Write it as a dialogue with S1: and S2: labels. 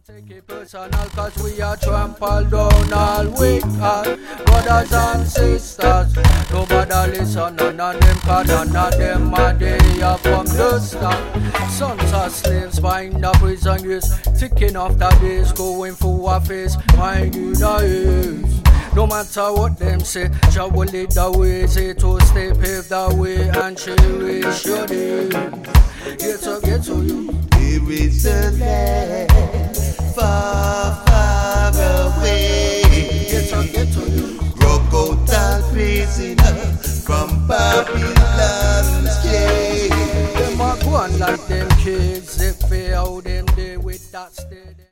S1: Take it personal cause we are trampled down all week. Brothers and sisters, nobody listen, none of them cause none of them are there from the start. Sons are slaves, buying the prison years, ticking off the days, going for a face, minding the ears. No matter what them say, Jah will lead the way, say to stay, pave the way and cherish your days. Get to you.
S2: Here is a land far, far away.
S1: Get to you.
S2: Rock out and prisoner from Babylon's jail.
S1: Them a go on like them kids, they feel how them day with that stay.